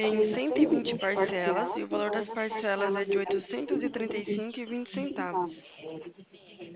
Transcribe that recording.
em 120 parcelas e o valor das parcelas é de R$ 835,20.